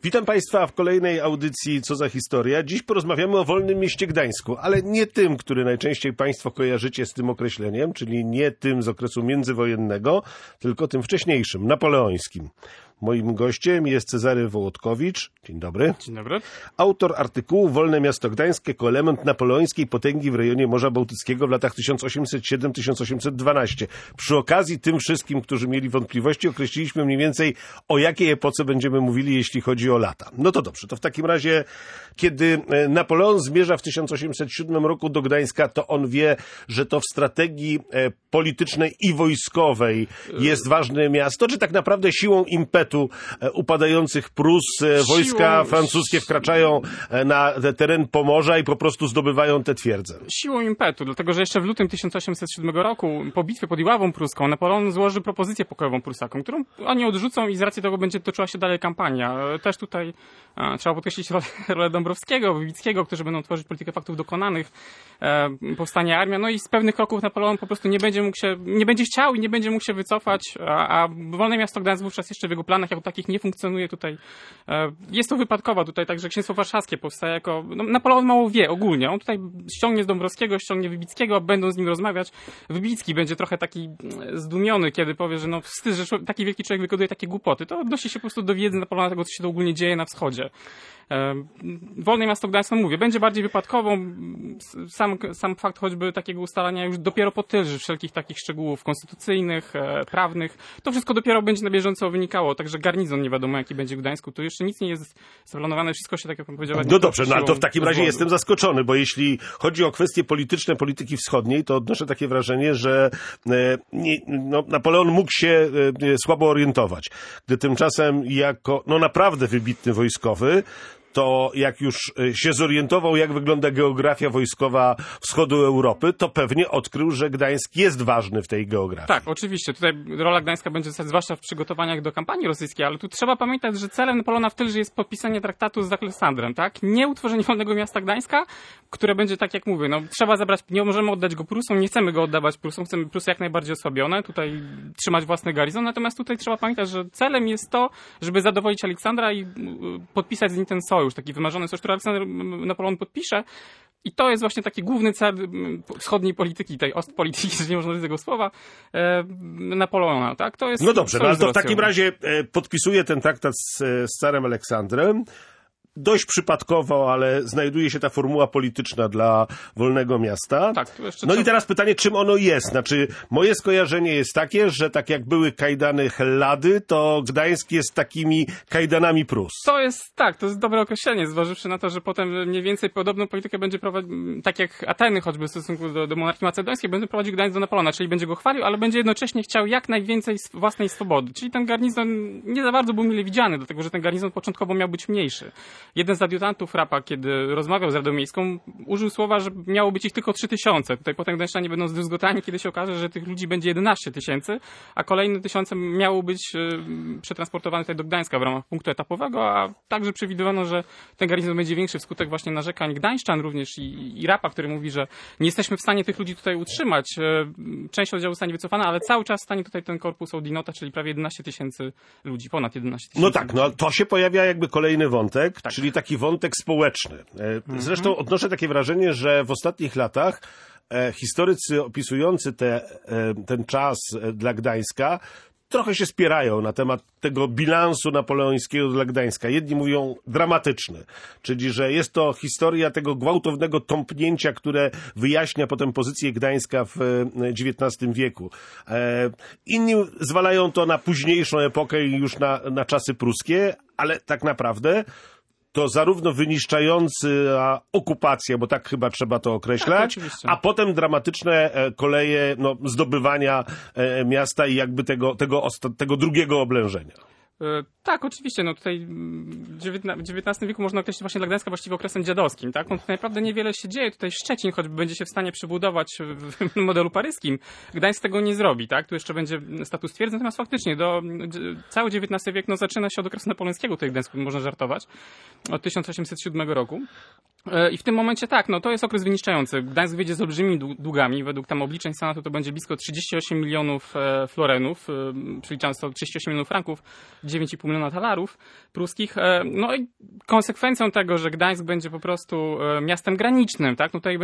Witam Państwa w kolejnej audycji Co za historia. Dziś porozmawiamy o Wolnym Mieście Gdańsku, ale nie tym, który najczęściej Państwo kojarzycie z tym określeniem, czyli nie tym z okresu międzywojennego, tylko tym wcześniejszym, napoleońskim. Moim gościem jest Cezary Wołodkowicz. Dzień dobry. Dzień dobry. Autor artykułu Wolne Miasto Gdańsk jako element napoleońskiej potęgi w rejonie Morza Bałtyckiego w latach 1807-1812. Przy okazji tym wszystkim, którzy mieli wątpliwości, określiliśmy mniej więcej, o jakiej epoce będziemy mówili, jeśli chodzi o lata. No to dobrze, to w takim razie, kiedy Napoleon zmierza w 1807 roku do Gdańska, to on wie, że to w strategii politycznej i wojskowej jest ważne miasto, czy tak naprawdę siłą impetu upadających Prus wojska francuskie wkraczają na teren Pomorza i po prostu zdobywają tę twierdzę? Siłą impetu, dlatego że jeszcze w lutym 1807 roku po bitwie pod Iławą Pruską Napoleon złoży propozycję pokojową Prusakom, którą oni odrzucą i z racji tego będzie toczyła się dalej kampania. Też tutaj trzeba podkreślić rolę Dąbrowskiego, Wybickiego, którzy będą tworzyć politykę faktów dokonanych, powstanie armia, no i z pewnych kroków Napoleon po prostu nie będzie chciał i nie będzie mógł się wycofać, a Wolne Miasto Gdańsk wówczas jeszcze w jego planach jako takich nie funkcjonuje tutaj. Jest to wypadkowa tutaj, także Księstwo Warszawskie powstaje jako... No, Napoleon mało wie ogólnie. On tutaj ściągnie z Dąbrowskiego, ściągnie Wybickiego, będą z nim rozmawiać. Wybicki będzie trochę taki zdumiony, kiedy powie, że no wstyd, że taki wielki człowiek wykonuje takie głupoty. To odnosi się po prostu do wiedzy Napoleona, tego, co się to ogólnie dzieje na wschodzie. Wolne Miasto Gdańsk, no mówię, będzie bardziej wypadkową. Sam fakt choćby takiego ustalania już dopiero po tylży wszelkich takich szczegółów konstytucyjnych, prawnych. To wszystko dopiero będzie na bieżąco wynikało. Także garnizon nie wiadomo jaki będzie w Gdańsku. Tu jeszcze nic nie jest zaplanowane. Wszystko się, tak jak pan powiedział... No dobrze, no ale to w takim razie jestem zaskoczony, bo jeśli chodzi o kwestie polityczne polityki wschodniej, to odnoszę takie wrażenie, że Napoleon mógł się słabo orientować. Gdy tymczasem jako naprawdę wybitny wojskowy, to jak już się zorientował, jak wygląda geografia wojskowa wschodu Europy, to pewnie odkrył, że Gdańsk jest ważny w tej geografii. Tak, oczywiście. Tutaj rola Gdańska będzie zostać zwłaszcza w przygotowaniach do kampanii rosyjskiej, ale tu trzeba pamiętać, że celem Napoleona w tylży jest podpisanie traktatu z Aleksandrem, tak? Nie utworzenie Wolnego Miasta Gdańska, które będzie, tak jak mówię, no trzeba zabrać, nie możemy oddać go Prusom, nie chcemy go oddawać Prusom, chcemy Prusy jak najbardziej osłabione, tutaj trzymać własny garnizon, natomiast tutaj trzeba pamiętać, że celem jest to, żeby zadowolić Aleksandra i podpisać z nim ten sojusz, taki wymarzony sojusz, który Napoleon podpisze. I to jest właśnie taki główny cel wschodniej polityki, tej ostpolityki, jeżeli nie można użyć tego słowa, Napoleona, tak? To jest... No dobrze, no ale to w takim razie podpisuje ten traktat z carem Aleksandrem. Dość przypadkowo, ale znajduje się ta formuła polityczna dla Wolnego Miasta. Tak, tu jeszcze I teraz pytanie, czym ono jest? Znaczy, moje skojarzenie jest takie, że tak jak były kajdany Hellady, to Gdańsk jest takimi kajdanami Prus. To jest dobre określenie, zważywszy na to, że potem mniej więcej podobną politykę będzie prowadzić, tak jak Ateny choćby w stosunku do monarchii macedońskiej, będzie prowadził Gdańsk do Napoleona, czyli będzie go chwalił, ale będzie jednocześnie chciał jak najwięcej własnej swobody. Czyli ten garnizon nie za bardzo był mile widziany, dlatego że ten garnizon początkowo miał być mniejszy. Jeden z adiutantów Rapa, kiedy rozmawiał z Radą Miejską, użył słowa, że miało być ich tylko 3000. Tutaj potem gdańszczanie będą zdruzgotani, kiedy się okaże, że tych ludzi będzie 11 000, a kolejne 1000 miało być przetransportowane tutaj do Gdańska w ramach punktu etapowego, a także przewidywano, że ten garnizon będzie większy wskutek właśnie narzekań gdańszczan również i Rapa, który mówi, że nie jesteśmy w stanie tych ludzi tutaj utrzymać. Część oddziału zostanie wycofana, ale cały czas stanie tutaj ten korpus Oudinota, czyli prawie 11 000 ludzi, ponad 11 000. No tak, no to się pojawia jakby kolejny wątek, tak. Czyli taki wątek społeczny. Zresztą odnoszę takie wrażenie, że w ostatnich latach historycy opisujący ten czas dla Gdańska trochę się spierają na temat tego bilansu napoleońskiego dla Gdańska. Jedni mówią dramatyczny, czyli że jest to historia tego gwałtownego tąpnięcia, które wyjaśnia potem pozycję Gdańska w XIX wieku. Inni zwalają to na późniejszą epokę i już na czasy pruskie, ale tak naprawdę to zarówno wyniszczająca okupacja, bo tak chyba trzeba to określać, tak, a potem dramatyczne koleje zdobywania miasta i jakby tego drugiego oblężenia. Tak, oczywiście. No tutaj w XIX wieku można określić właśnie dla Gdańska właściwie okresem dziadowskim. Tak? No, tutaj naprawdę niewiele się dzieje. Tutaj Szczecin choćby będzie się w stanie przybudować w modelu paryskim. Gdańsk tego nie zrobi. Tak? Tu jeszcze będzie status twierdzy. Natomiast faktycznie cały XIX wiek zaczyna się od okresu napoleońskiego tutaj w Gdańsku, można żartować, od 1807 roku. I w tym momencie tak, to jest okres wyniszczający. Gdańsk wyjdzie z olbrzymimi długami. Według tam obliczeń Senatu to będzie blisko 38 milionów florenów, przeliczając to 38 milionów franków, 9,5 miliona talarów pruskich. No i konsekwencją tego, że Gdańsk będzie po prostu miastem granicznym, tak? No tutaj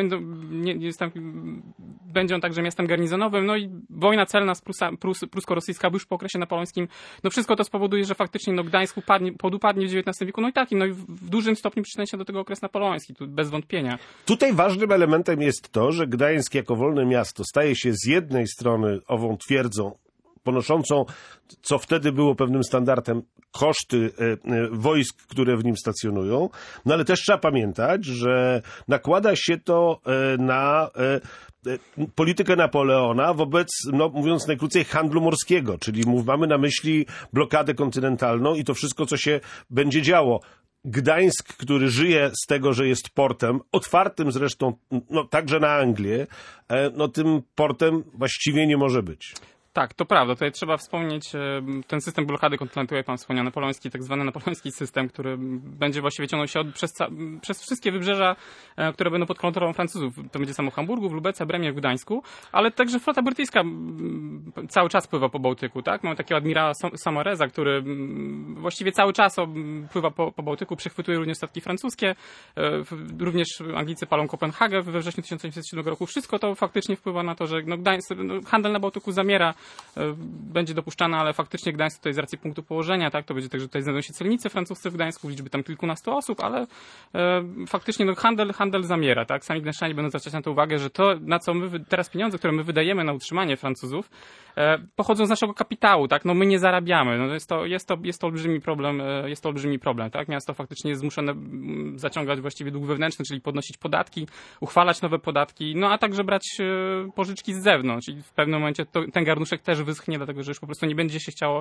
będzie on także miastem garnizonowym, no i wojna celna prusko-rosyjska już po okresie napoleońskim, no wszystko to spowoduje, że faktycznie no Gdańsk podupadnie w XIX wieku, no i tak, no i w dużym stopniu przyczynia się do tego okres napoleoński, tu bez wątpienia. Tutaj ważnym elementem jest to, że Gdańsk jako wolne miasto staje się z jednej strony ową twierdzą ponoszącą, co wtedy było pewnym standardem, koszty wojsk, które w nim stacjonują, no ale też trzeba pamiętać, że nakłada się to na politykę Napoleona wobec, no mówiąc najkrócej, handlu morskiego, czyli mamy na myśli blokadę kontynentalną i to wszystko, co się będzie działo. Gdańsk, który żyje z tego, że jest portem, otwartym zresztą, no także na Anglię, no tym portem właściwie nie może być. Tak, to prawda. Tutaj trzeba wspomnieć ten system blokady kontynentu, jak pan wspomniał, napoleoński, tak zwany napoleoński system, który będzie właściwie ciągnął się przez wszystkie wybrzeża, które będą pod kontrolą Francuzów. To będzie samo Hamburgu, w Lubece, Bremie, w Gdańsku, ale także flota brytyjska cały czas pływa po Bałtyku, tak? Mamy takiego admirała Samareza, który właściwie cały czas pływa po Bałtyku, przechwytuje również statki francuskie, również Anglicy palą Kopenhagę we wrześniu 1807 roku. Wszystko to faktycznie wpływa na to, że handel na Bałtyku zamiera, będzie dopuszczana, ale faktycznie Gdańsk tutaj z racji punktu położenia, tak, to będzie tak, że tutaj znajdą się celnicy francuscy w Gdańsku, w liczbie tam kilkunastu osób, ale faktycznie no, handel zamiera, tak. Sami gdańszczanie będą zwracać na to uwagę, że to, na co my teraz pieniądze, które my wydajemy na utrzymanie Francuzów, pochodzą z naszego kapitału, tak, no my nie zarabiamy, no jest to olbrzymi problem, tak. Miasto faktycznie jest zmuszone zaciągać właściwie dług wewnętrzny, czyli podnosić podatki, uchwalać nowe podatki, no a także brać pożyczki z zewnątrz i w pewnym momencie ten garnuszek też wyschnie, dlatego że już po prostu nie będzie się chciało,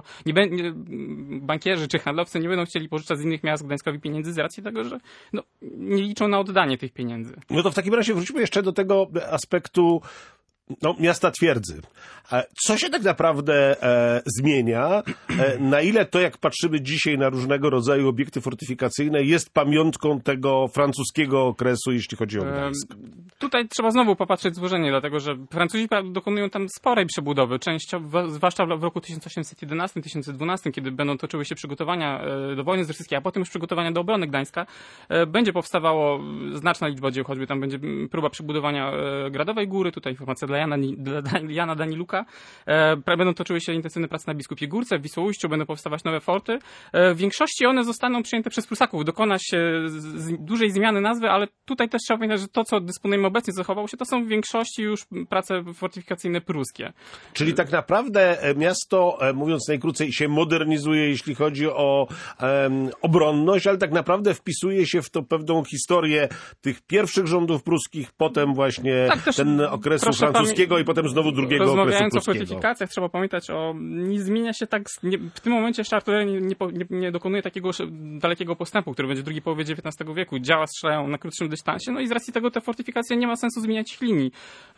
bankierzy czy handlowcy nie będą chcieli pożyczać z innych miast Gdańskowi pieniędzy z racji tego, że no, nie liczą na oddanie tych pieniędzy. No to w takim razie wróćmy jeszcze do tego aspektu miasta twierdzy. Co się tak naprawdę zmienia? Na ile to, jak patrzymy dzisiaj na różnego rodzaju obiekty fortyfikacyjne, jest pamiątką tego francuskiego okresu, jeśli chodzi o Gdańsk? Tutaj trzeba znowu popatrzeć złożenie, dlatego że Francuzi dokonują tam sporej przebudowy, zwłaszcza w roku 1811-1812, kiedy będą toczyły się przygotowania do wojny z rosyjskiej, a potem już przygotowania do obrony Gdańska, będzie powstawało znaczna liczba dzieł, choćby tam będzie próba przebudowania Gradowej Góry, tutaj informacja dla Jana Daniluka. Będą toczyły się intensywne prace na Biskupiej Górce, w Wisłoujściu będą powstawać nowe forty. W większości one zostaną przyjęte przez Prusaków. Dokona się dużej zmiany nazwy, ale tutaj też trzeba pamiętać, że to, co dysponujemy obecnie, zachowało się, to są w większości już prace fortyfikacyjne pruskie. Czyli tak naprawdę miasto, mówiąc najkrócej, się modernizuje, jeśli chodzi o obronność, ale tak naprawdę wpisuje się w tą pewną historię tych pierwszych rządów pruskich, potem właśnie ten okresu francuskiego i potem znowu drugiego okresu rozmawiając pruskiego. O fortyfikacjach, trzeba pamiętać nie zmienia się tak, w tym momencie jeszcze artyleria nie dokonuje takiego dalekiego postępu, który będzie w drugiej połowie XIX wieku. Działa, strzelają na krótszym dystansie, no i z racji tego te fortyfikacje nie ma sensu zmieniać ich linii.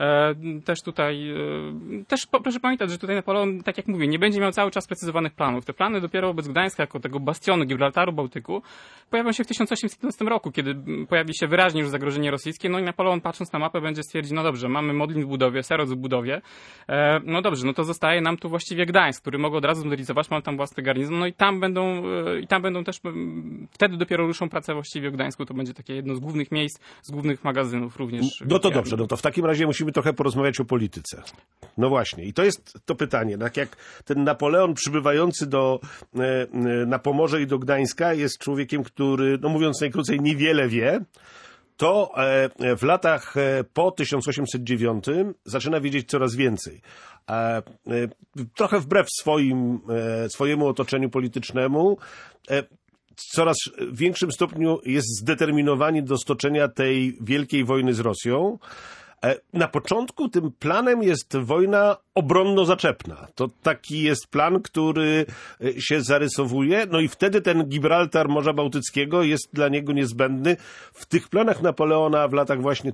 Też proszę pamiętać, że tutaj Napoleon, tak jak mówię, nie będzie miał cały czas precyzowanych planów. Te plany dopiero wobec Gdańska, jako tego bastionu Gibraltaru, Bałtyku, pojawią się w 1815 roku, kiedy pojawi się wyraźnie już zagrożenie rosyjskie, no i Napoleon, patrząc na mapę, będzie stwierdzić, no dobrze, mamy Modlin w budowie, Serod w budowie, no dobrze, no to zostaje nam tu właściwie Gdańsk, który mogę od razu zmodernizować, mam tam własny garnizon, no i tam będą też, wtedy dopiero ruszą pracę właściwie w Gdańsku, to będzie takie jedno z głównych miejsc, z głównych magazynów również. No to dobrze, no to w takim razie musimy trochę porozmawiać o polityce. No właśnie, i to jest to pytanie, tak jak ten Napoleon przybywający na Pomorze i do Gdańska jest człowiekiem, który, no mówiąc najkrócej, niewiele wie, to w latach po 1809 zaczyna wiedzieć coraz więcej. Trochę wbrew swojemu otoczeniu politycznemu, w coraz większym stopniu jest zdeterminowany do stoczenia tej wielkiej wojny z Rosją. Na początku tym planem jest wojna obronno-zaczepna. To taki jest plan, który się zarysowuje, no i wtedy ten Gibraltar Morza Bałtyckiego jest dla niego niezbędny. W tych planach Napoleona w latach właśnie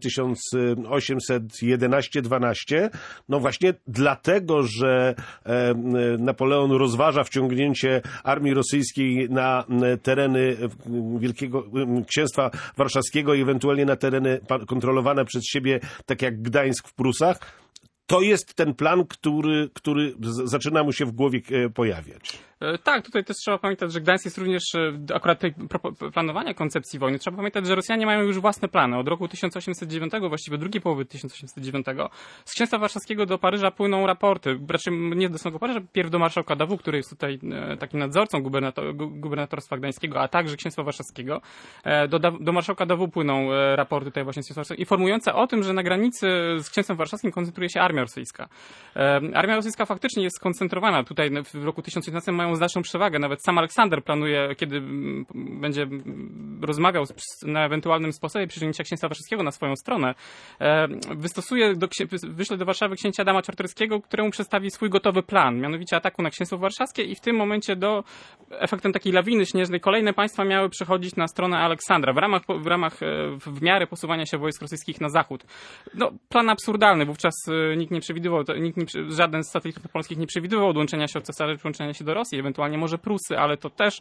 1811-12, no właśnie dlatego, że Napoleon rozważa wciągnięcie armii rosyjskiej na tereny Wielkiego Księstwa Warszawskiego i ewentualnie na tereny kontrolowane przez siebie, tak jak Gdańsk w Prusach, to jest ten plan, który zaczyna mu się w głowie pojawiać. Tak, tutaj też trzeba pamiętać, że Gdańsk jest również, akurat tej planowania koncepcji wojny, trzeba pamiętać, że Rosjanie mają już własne plany. Od roku 1809, właściwie drugiej połowy 1809, z Księstwa Warszawskiego do Paryża płyną raporty, raczej nie do samego Paryża, pierw do marszałka Davout, który jest tutaj takim nadzorcą gubernatorstwa gdańskiego, a także Księstwa Warszawskiego. Do marszałka Davout płyną raporty tutaj właśnie z Księstwa Warszawskiego, informujące o tym, że na granicy z Księstwem Warszawskim koncentruje się armia rosyjska. Armia rosyjska faktycznie jest skoncentrowana. Tutaj w roku 1919 mają znaczną przewagę. Nawet sam Aleksander planuje, kiedy będzie rozmawiał na ewentualnym sposobie przyjęcia Księstwa Warszawskiego na swoją stronę, wyśle do Warszawy księcia Adama Czartoryskiego, któremu przedstawi swój gotowy plan, mianowicie ataku na Księstwo Warszawskie i w tym momencie efektem takiej lawiny śnieżnej kolejne państwa miały przechodzić na stronę Aleksandra w miarę posuwania się wojsk rosyjskich na zachód. No, plan absurdalny. Wówczas nikt nie przewidywał, żaden z satelitów polskich nie przewidywał odłączenia się od cesarza, przyłączenia się do Rosji, ewentualnie może Prusy, ale to też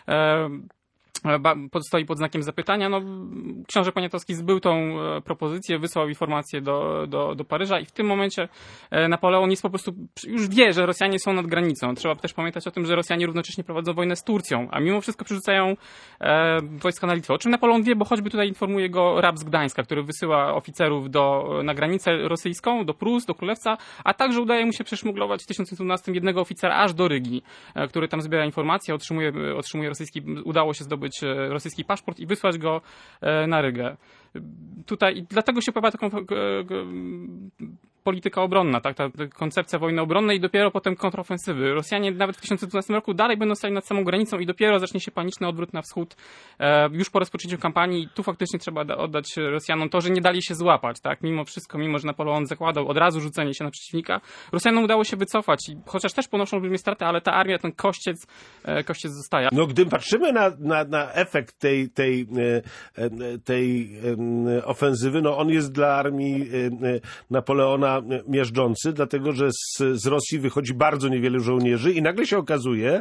stoi pod znakiem zapytania. No, książę Poniatowski zbył tą propozycję, wysłał informację do Paryża i w tym momencie Napoleon jest po prostu, już wie, że Rosjanie są nad granicą. Trzeba też pamiętać o tym, że Rosjanie równocześnie prowadzą wojnę z Turcją, a mimo wszystko przerzucają wojska na Litwę. O czym Napoleon wie, bo choćby tutaj informuje go rab z Gdańska, który wysyła oficerów na granicę rosyjską, do Prus, do Królewca, a także udaje mu się przeszmuglować w 1912 jednego oficera aż do Rygi, który tam zbiera informacje, otrzymuje udało się zdobyć rosyjski paszport i wysłać go na Rygę. Tutaj dlatego się pojawia taką polityka obronna, tak, ta koncepcja wojny obronnej i dopiero potem kontrofensywy. Rosjanie nawet w 1912 roku dalej będą stali nad samą granicą i dopiero zacznie się paniczny odwrót na wschód już po rozpoczęciu kampanii. Tu faktycznie trzeba oddać Rosjanom to, że nie dali się złapać, tak, mimo wszystko, mimo że Napoleon zakładał od razu rzucenie się na przeciwnika. Rosjanom udało się wycofać, chociaż też ponoszą olbrzymie straty, ale ta armia, ten kościec zostaje. No, gdy patrzymy na efekt tej ofensywy, no on jest dla armii Napoleona miażdżący, dlatego że z Rosji wychodzi bardzo niewiele żołnierzy i nagle się okazuje,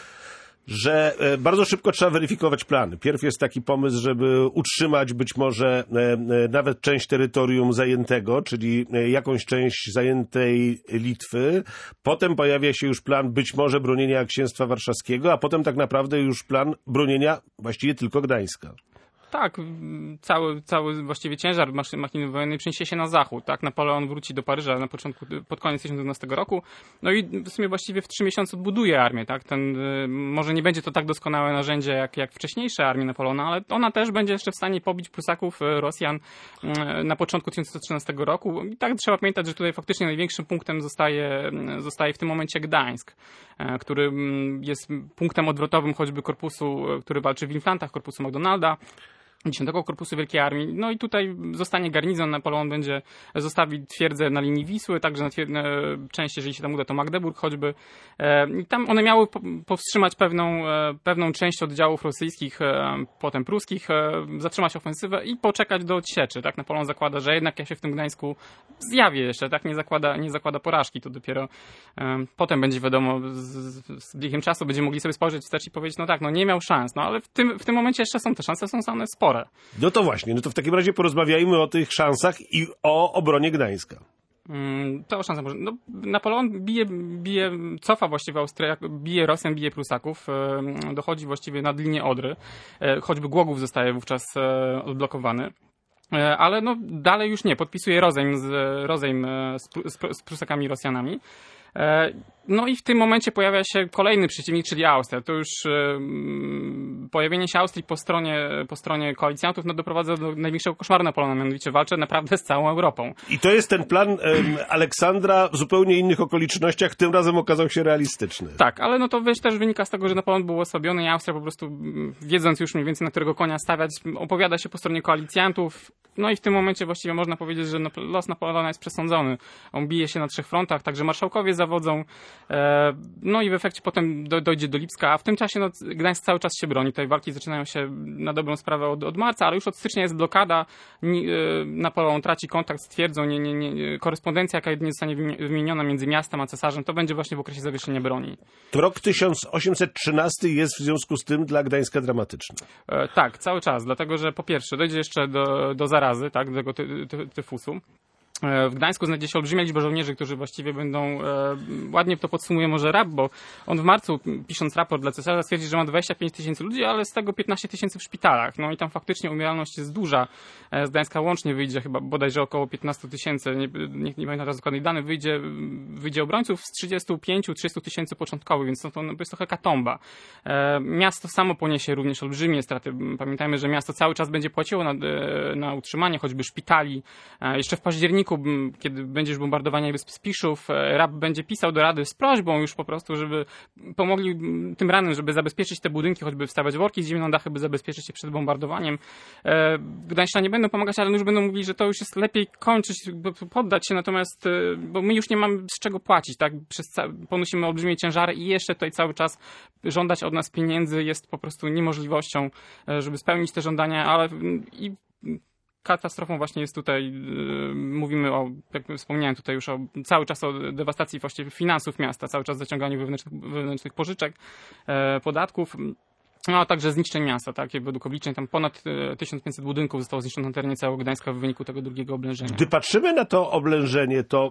że bardzo szybko trzeba weryfikować plany. Pierw jest taki pomysł, żeby utrzymać być może nawet część terytorium zajętego, czyli jakąś część zajętej Litwy. Potem pojawia się już plan być może bronienia Księstwa Warszawskiego, a potem tak naprawdę już plan bronienia właściwie tylko Gdańska. Tak, cały właściwie ciężar machiny wojennej przeniesie się na zachód. Tak? Napoleon wróci do Paryża pod koniec 1912 roku. No i w sumie właściwie w 3 miesiące odbuduje armię. Tak? Może nie będzie to tak doskonałe narzędzie jak wcześniejsze armie Napoleona, ale ona też będzie jeszcze w stanie pobić Prusaków, Rosjan na początku 1913 roku. I tak trzeba pamiętać, że tutaj faktycznie największym punktem zostaje w tym momencie Gdańsk, który jest punktem odwrotowym choćby korpusu, który walczy w Inflantach, korpusu Macdonalda, 10 Korpusu Wielkiej Armii. No i tutaj zostanie garnizon. Napoleon zostawi twierdzę na linii Wisły, także na część, jeżeli się tam uda, to Magdeburg choćby. I tam one miały powstrzymać pewną część oddziałów rosyjskich, potem pruskich, zatrzymać ofensywę i poczekać do odsieczy. Tak? Napoleon zakłada, że jednak ja się w tym Gdańsku zjawię jeszcze, tak? Nie zakłada porażki. To dopiero potem będzie wiadomo, z biegiem czasu będziemy mogli sobie spojrzeć wstecz i powiedzieć, no tak, no nie miał szans. No ale w tym momencie jeszcze te szanse są same spore. No to właśnie, no to w takim razie porozmawiajmy o tych szansach i o obronie Gdańska. To o szansę może. No, Napoleon cofa właściwie Austrię, bije Rosjan, bije Prusaków, dochodzi właściwie nad linię Odry, choćby Głogów zostaje wówczas odblokowany. Ale no dalej już nie, podpisuje rozejm z Prusakami i Rosjanami. No i w tym momencie pojawia się kolejny przeciwnik, czyli Austria. To już pojawienie się Austrii po stronie koalicjantów doprowadza do największego koszmaru Napoleona, mianowicie walczy naprawdę z całą Europą. I to jest ten plan Aleksandra w zupełnie innych okolicznościach, tym razem okazał się realistyczny. Tak, ale no to też wynika z tego, że Napoleon był osłabiony i Austria po prostu, wiedząc już mniej więcej na którego konia stawiać, opowiada się po stronie koalicjantów. No i w tym momencie właściwie można powiedzieć, że los Napoleona jest przesądzony. On bije się na 3 frontach, także marszałkowie zawodzą. No i w efekcie potem dojdzie do Lipska, a w tym czasie Gdańsk cały czas się broni. Tutaj walki zaczynają się na dobrą sprawę od marca, ale już od stycznia jest blokada. Napoleon traci kontakt z twierdzą. Korespondencja, jaka jedynie zostanie wymieniona między miastem a cesarzem, to będzie właśnie w okresie zawieszenia broni. Rok 1813 jest w związku z tym dla Gdańska dramatyczny. Tak, cały czas, dlatego że po pierwsze dojdzie jeszcze do zarazy, tak, do tego tyfusu. W Gdańsku znajdzie się olbrzymia liczba żołnierzy, którzy właściwie będą, ładnie to podsumuje może Rapp, bo on w marcu, pisząc raport dla cesarza, stwierdzi, że ma 25 tysięcy ludzi, ale z tego 15 tysięcy w szpitalach. No i tam faktycznie umieralność jest duża. Z Gdańska łącznie wyjdzie chyba bodajże około 15 tysięcy, nie pamiętam teraz dokładnych danych, wyjdzie obrońców z 35-30 tysięcy początkowych, więc to jest trochę katomba. Miasto samo poniesie również olbrzymie straty. Pamiętajmy, że miasto cały czas będzie płaciło na utrzymanie choćby szpitali. Jeszcze w październiku, kiedy będzie już bombardowanie Wysp Spiszów, Rapp będzie pisał do Rady z prośbą już po prostu, żeby pomogli tym rannym, żeby zabezpieczyć te budynki, choćby wstawiać worki z ziemi na dachy, by zabezpieczyć je przed bombardowaniem. Gdańszczanie nie będą pomagać, ale już będą mówili, że to już jest lepiej kończyć, poddać się, natomiast, bo my już nie mamy z czego płacić, tak? Ponosimy olbrzymie ciężary i jeszcze tutaj cały czas żądać od nas pieniędzy jest po prostu niemożliwością, żeby spełnić te żądania, ale katastrofą właśnie jest tutaj, mówimy o, jak wspomniałem tutaj już cały czas o dewastacji właściwie finansów miasta, cały czas zaciąganiu wewnętrznych pożyczek, podatków, no a także zniszczeń miasta, tak? Według obliczeń tam ponad 1500 budynków zostało zniszczonych na terenie całego Gdańska w wyniku tego drugiego oblężenia. Gdy patrzymy na to oblężenie, to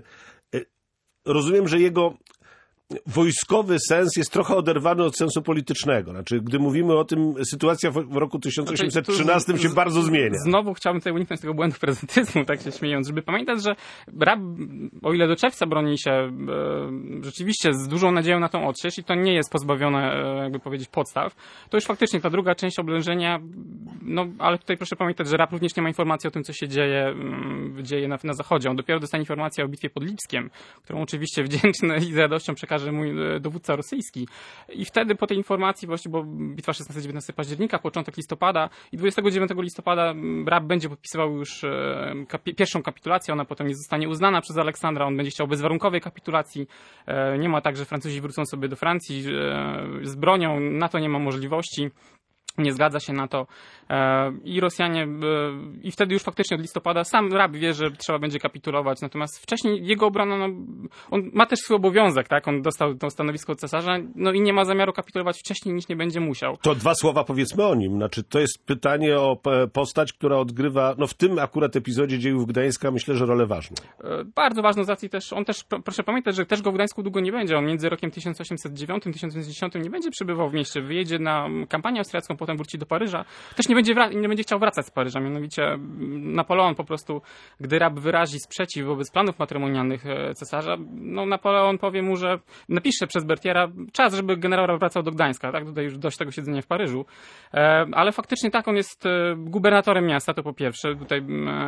rozumiem, że jego wojskowy sens jest trochę oderwany od sensu politycznego. Znaczy, gdy mówimy o tym, sytuacja w roku 1813 się bardzo zmienia. Znowu chciałbym tutaj uniknąć tego błędu prezentyzmu, tak się śmiejąc, żeby pamiętać, że Rapp, o ile do czerwca broni się rzeczywiście z dużą nadzieją na tą odsiecz i to nie jest pozbawione, jakby powiedzieć, podstaw, to już faktycznie ta druga część oblężenia, no ale tutaj proszę pamiętać, że Rapp również nie ma informacji o tym, co się dzieje na zachodzie. On dopiero dostanie informację o bitwie pod Lipskiem, którą oczywiście wdzięczny i z radością przekaże mój dowódca rosyjski. I wtedy po tej informacji, właśnie, bo bitwa 16-19 października, początek listopada i 29 listopada Rapp będzie podpisywał już pierwszą kapitulację, ona potem nie zostanie uznana przez Aleksandra, on będzie chciał bezwarunkowej kapitulacji. Nie ma tak, że Francuzi wrócą sobie do Francji z bronią, na to nie ma możliwości. Nie zgadza się na to i Rosjanie, i wtedy już faktycznie od listopada sam Rapp wie, że trzeba będzie kapitulować, natomiast wcześniej jego obrona, no, on ma też swój obowiązek, tak, on dostał to stanowisko od cesarza, no i nie ma zamiaru kapitulować wcześniej, niż nie będzie musiał. To dwa słowa powiedzmy o nim, znaczy to jest pytanie o postać, która odgrywa, no w tym akurat epizodzie dziejów Gdańska, myślę, że rolę ważną. Bardzo ważną z racji też, on też, proszę pamiętać, że też go w Gdańsku długo nie będzie, on między rokiem 1809 a 1810 nie będzie przebywał w mieście, wyjedzie na kampanię austriacką, potem wróci do Paryża. Też nie będzie chciał wracać z Paryża. Mianowicie Napoleon po prostu, gdy Rapp wyrazi sprzeciw wobec planów matrymonialnych cesarza, no Napoleon powie mu, że napisze przez Berthiera czas, żeby generał Rapp wracał do Gdańska. Tak? Tutaj już dość tego siedzenia w Paryżu. Ale faktycznie tak, on jest gubernatorem miasta, to po pierwsze. Tutaj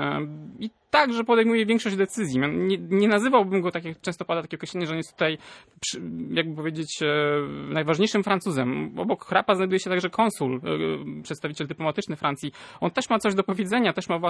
i także podejmuje większość decyzji. Nie nazywałbym go, tak jak często pada takie określenie, że on jest tutaj, jakby powiedzieć, najważniejszym Francuzem. Obok Rappa znajduje się także konsul, przedstawiciel dyplomatyczny Francji. On też ma coś do powiedzenia, też ma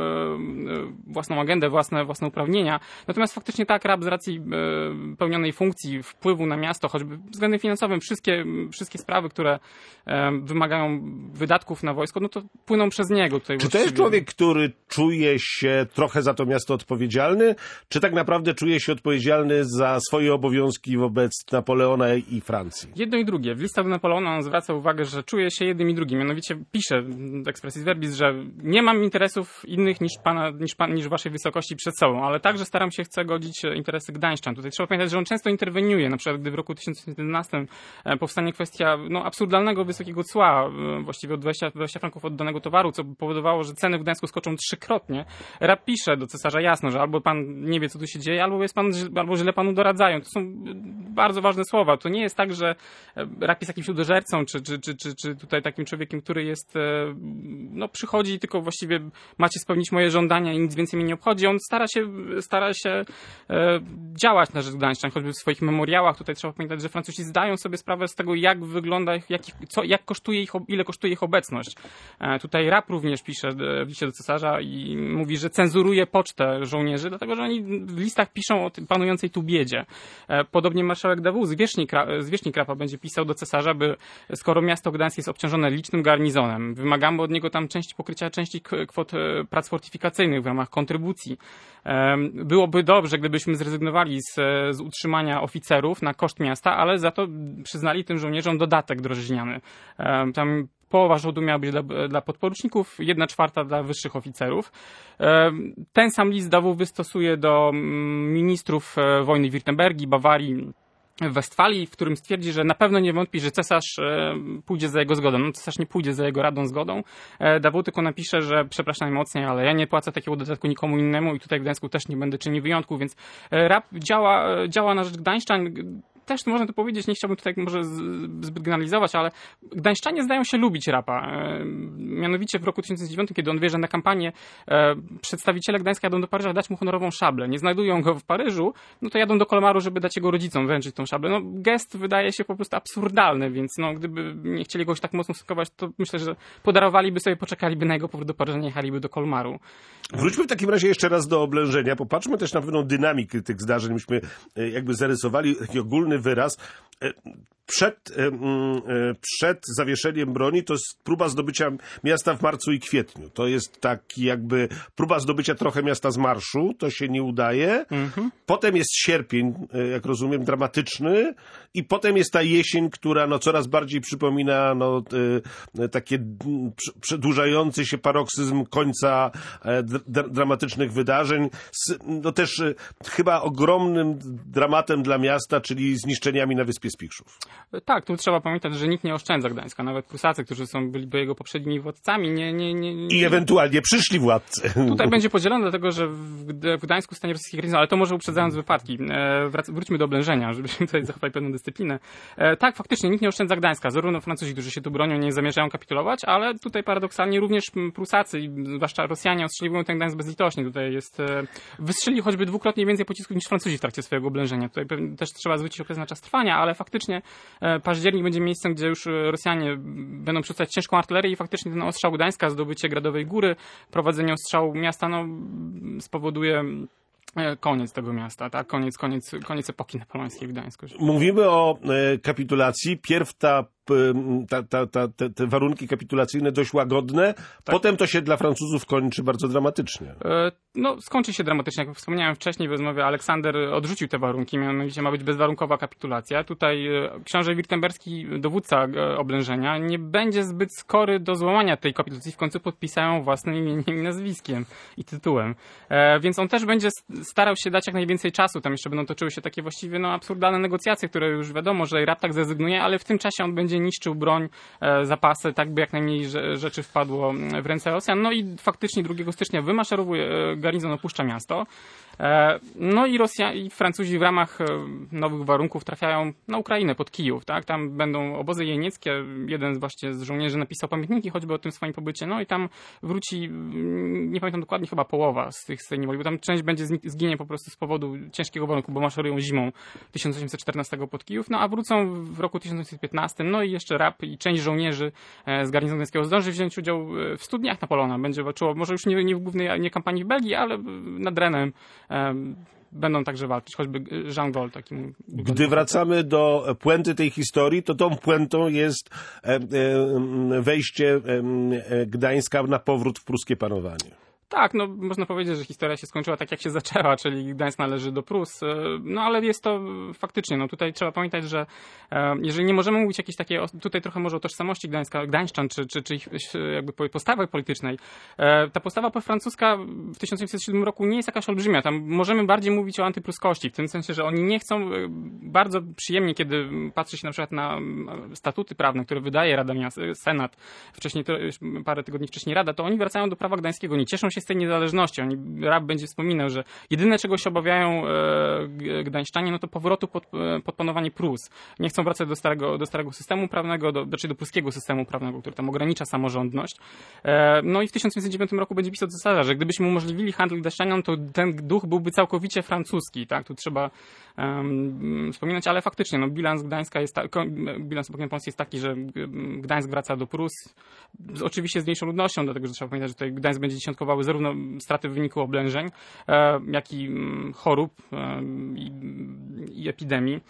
własną agendę, własne uprawnienia. Natomiast faktycznie tak, Rapp z racji pełnionej funkcji, wpływu na miasto, choćby względem finansowym, wszystkie sprawy, które wymagają wydatków na wojsko, no to płyną przez niego. Tutaj czy to jest człowiek, który czuje się trochę za to miasto odpowiedzialny, czy tak naprawdę czuje się odpowiedzialny za swoje obowiązki wobec Napoleona i Francji? Jedno i drugie. W listach do Napoleona on zwraca uwagę, że czuje się jednym i drugim. Mianowicie pisze expressis verbis, że nie mam interesów innych niż waszej wysokości przed sobą, ale także chcę godzić interesy gdańszczan. Tutaj trzeba pamiętać, że on często interweniuje. Na przykład, gdy w roku 1911 powstanie kwestia absurdalnego wysokiego cła, właściwie od 20 franków oddanego towaru, co powodowało, że ceny w Gdańsku skoczą trzykrotnie. Rapp pisze do cesarza jasno, że albo pan nie wie, co tu się dzieje, albo źle panu doradzają. To są bardzo ważne słowa. To nie jest tak, że Rapp jest jakimś uderzelcą, czy tutaj takim człowiekiem, który jest, przychodzi tylko właściwie macie spełnić moje żądania i nic więcej mnie nie obchodzi. On stara się działać na rzecz gdańszczan, choćby w swoich memoriałach. Tutaj trzeba pamiętać, że Francuzi zdają sobie sprawę z tego, jak wygląda ile kosztuje ich obecność. Tutaj Rapp również pisze w liście do cesarza i mówi, że cenzuruje pocztę żołnierzy, dlatego że oni w listach piszą o panującej tu biedzie. Podobnie marszałek Davout, zwierzchnik Rappa, będzie pisał do cesarza, by skoro miasto Gdańsk jest obciążone licznym garnizonem, wymagamy od niego tam pokrycia części kwot prac fortyfikacyjnych w ramach kontrybucji. Byłoby dobrze, gdybyśmy zrezygnowali z utrzymania oficerów na koszt miasta, ale za to przyznali tym żołnierzom dodatek drożyźniany. Tam połowa rządu miała być dla podporuczników, 1/4 dla wyższych oficerów. Ten sam list Davout wystosuje do ministrów wojny Wirtembergii, Bawarii, w Westfalii, w którym stwierdzi, że na pewno nie wątpi, że cesarz pójdzie za jego zgodą. No, cesarz nie pójdzie za jego radą, zgodą. Davout tylko napisze, że przepraszam najmocniej, ale ja nie płacę takiego dodatku nikomu innemu i tutaj w Gdańsku też nie będę czynił wyjątku, więc RAP działa na rzecz gdańszczan. Też można to powiedzieć, nie chciałbym tutaj może zbyt generalizować, ale gdańszczanie zdają się lubić Rapa. Mianowicie w roku 1909, kiedy on wjeżdża na kampanię, przedstawiciele Gdańska jadą do Paryża dać mu honorową szablę. Nie znajdują go w Paryżu, no to jadą do Kolmaru, żeby dać jego rodzicom wręczyć tą szablę. No gest wydaje się po prostu absurdalny, więc no gdyby nie chcieli go tak mocno stokować, to myślę, że podarowaliby sobie, poczekaliby na jego powrót do Paryża, nie jechaliby do Kolmaru. Wróćmy w takim razie jeszcze raz do oblężenia. Popatrzmy też na pewną dynamikę tych zdarzeń. Myśmy jakby zarysowali taki ogólny wyraz. Przed zawieszeniem broni to jest próba zdobycia miasta w marcu i kwietniu. To jest taki jakby próba zdobycia trochę miasta z marszu. To się nie udaje. Potem jest sierpień, jak rozumiem, dramatyczny. I potem jest ta jesień, która no coraz bardziej przypomina takie przedłużający się paroksyzm końca dramatycznych wydarzeń. No też chyba ogromnym dramatem dla miasta, czyli zniszczeniami na Wyspie Spichrzów. Tak, tu trzeba pamiętać, że nikt nie oszczędza Gdańska. Nawet Prusacy, którzy byli jego poprzednimi władcami, I ewentualnie przyszli władcy. Tutaj będzie podzielone, dlatego że w Gdańsku stanie rosyjski garnizon, ale to może uprzedzając wypadki. Wróćmy do oblężenia, żebyśmy tutaj zachowali pewną dyscyplinę. Tak, faktycznie, nikt nie oszczędza Gdańska. Zarówno Francuzi, którzy się tu bronią, nie zamierzają kapitulować, ale tutaj paradoksalnie również Prusacy, zwłaszcza Rosjanie, ostrzeliwują ten Gdańsk bezlitośnie. Tutaj wystrzeli choćby dwukrotnie więcej pocisków niż Francuzi w trakcie swojego oblężenia. Tutaj też trzeba zwrócić okres na czas trwania, ale faktycznie październik będzie miejscem, gdzie już Rosjanie będą przerzucać ciężką artylerię i faktycznie ten ostrzał Gdańska, zdobycie Gradowej Góry, prowadzenie ostrzału miasta spowoduje koniec tego miasta, tak? Koniec epoki napoleońskiej w Gdańsku. Mówimy o kapitulacji. Pierw te warunki kapitulacyjne dość łagodne, tak. Potem to się dla Francuzów kończy bardzo dramatycznie. No, skończy się dramatycznie. Jak wspomniałem wcześniej w rozmowie, Aleksander odrzucił te warunki, mianowicie ma być bezwarunkowa kapitulacja. Tutaj książę wirtemberski, dowódca oblężenia, nie będzie zbyt skory do złamania tej kapitulacji, w końcu podpisają własnym imieniem i nazwiskiem i tytułem. Więc on też będzie starał się dać jak najwięcej czasu. Tam jeszcze będą toczyły się takie właściwie absurdalne negocjacje, które już wiadomo, że Rapp tak zrezygnuje, ale w tym czasie on będzie niszczył broń, zapasy, tak by jak najmniej rzeczy wpadło w ręce Rosjan. No i faktycznie 2 stycznia wymaszerowuje, garnizon opuszcza miasto. No i i Francuzi w ramach nowych warunków trafiają na Ukrainę, pod Kijów, tak? Tam będą obozy jenieckie. Jeden właśnie z żołnierzy napisał pamiętniki choćby o tym swoim pobycie. No i tam wróci, nie pamiętam dokładnie, chyba połowa z tej niewoli, bo tam część zginie po prostu z powodu ciężkiego warunku, bo maszerują zimą 1814 pod Kijów. No a wrócą w roku 1815. No i jeszcze Rapp i część żołnierzy z garnizonu gdańskiego zdąży wziąć udział w studniach Napoleona. Będzie walczyło, może już nie w głównej kampanii w Belgii, ale nad Renem będą także walczyć, choćby Jean Gol takim. Gdy wracamy do puenty tej historii, to tą puentą jest wejście Gdańska na powrót w pruskie panowanie. Tak, można powiedzieć, że historia się skończyła tak, jak się zaczęła, czyli Gdańsk należy do Prus, ale jest to faktycznie, tutaj trzeba pamiętać, że jeżeli nie możemy mówić jakiejś takiej, tutaj trochę może o tożsamości gdańszczan, czy ich jakby postawy politycznej, ta postawa profrancuska w 1807 roku nie jest jakaś olbrzymia, tam możemy bardziej mówić o antypruskości, w tym sensie, że oni nie chcą, bardzo przyjemnie, kiedy patrzy się na przykład na statuty prawne, które wydaje Rada Miasta, Senat, wcześniej, parę tygodni wcześniej Rada, to oni wracają do prawa gdańskiego, nie cieszą się z tej niezależności. Rapp będzie wspominał, że jedyne, czego się obawiają gdańszczanie, to powrotu pod panowanie Prus. Nie chcą wracać do starego systemu prawnego, do pruskiego systemu prawnego, który tam ogranicza samorządność. No i w 1909 roku będzie pisał zasada, że gdybyśmy umożliwili handel gdańszczaniom, to ten duch byłby całkowicie francuski. Tak? Tu trzeba wspominać, ale faktycznie bilans Gdańska bilans epoki napoleońskiej jest taki, że Gdańsk wraca do Prus, oczywiście z mniejszą ludnością, dlatego że trzeba pamiętać, że tutaj Gdańsk będzie dziesiątkowały zarówno straty w wyniku oblężeń, jak i chorób i epidemii.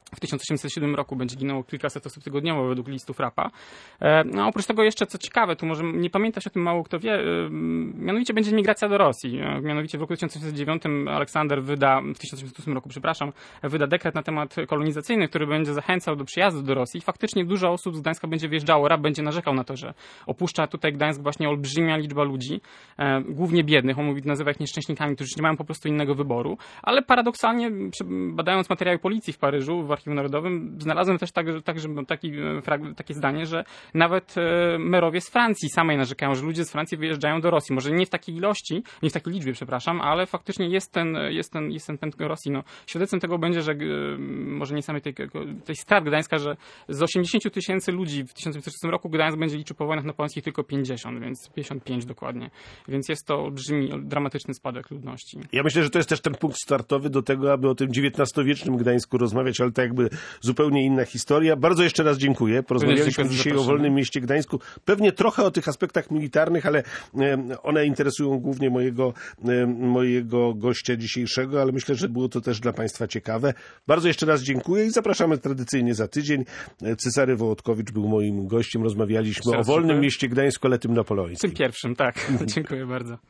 W 1807 roku będzie ginęło kilkaset osób tygodniowo według listów Rapa. No, oprócz tego jeszcze, co ciekawe, tu może nie pamiętać o tym mało kto wie, mianowicie będzie migracja do Rosji. Mianowicie w roku 1809 Aleksander w 1808 roku, wyda dekret na temat kolonizacyjny, który będzie zachęcał do przyjazdu do Rosji. Faktycznie dużo osób z Gdańska będzie wjeżdżało. Rap będzie narzekał na to, że opuszcza tutaj Gdańsk właśnie olbrzymia liczba ludzi, głównie biednych, on mówi, nazywa ich nieszczęśnikami, którzy nie mają po prostu innego wyboru, ale paradoksalnie, badając materiały policji w Paryżu, w Archiwum Narodowym, znalazłem też takie zdanie, że nawet merowie z Francji samej narzekają, że ludzie z Francji wyjeżdżają do Rosji. Może nie w takiej ilości, nie w takiej liczbie, ale faktycznie jest ten pęd Rosji. No, świadectwem tego będzie, że może nie samej tej strat Gdańska, że z 80 tysięcy ludzi w 1930 roku Gdańsk będzie liczył po wojnach napoleońskich tylko 50, więc 55 dokładnie. Więc jest to olbrzymi, dramatyczny spadek ludności. Ja myślę, że to jest też ten punkt startowy do tego, aby o tym XIX-wiecznym Gdańsku rozmawiać, ale to jakby zupełnie inna historia. Bardzo jeszcze raz dziękuję. Porozmawialiśmy dzisiaj o Wolnym Mieście Gdańsku. Pewnie trochę o tych aspektach militarnych, ale one interesują głównie mojego gościa dzisiejszego, ale myślę, że było to też dla Państwa ciekawe. Bardzo jeszcze raz dziękuję i zapraszamy tradycyjnie za tydzień. Cezary Wołodkowicz był moim gościem. Rozmawialiśmy o Wolnym Mieście Gdańsku, ale tym napoleońskim. Tym pierwszym, tak. Dziękuję bardzo.